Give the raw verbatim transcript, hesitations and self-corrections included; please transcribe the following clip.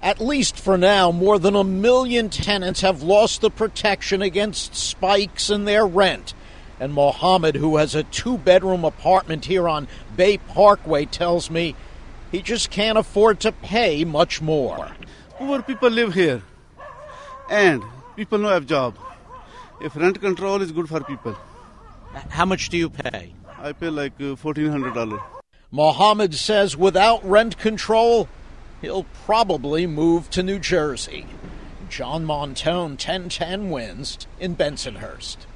At least for now, more than a million tenants have lost the protection against spikes in their rent. And Mohammed, who has a two-bedroom apartment here on Bay Parkway, tells me he just can't afford to pay much more. Poor people live here, and people don't have job. If rent control is good for people. How much do you pay? I pay like uh, fourteen hundred dollars. Mohammed says without rent control, he'll probably move to New Jersey. John Montone, ten ten wins in Bensonhurst.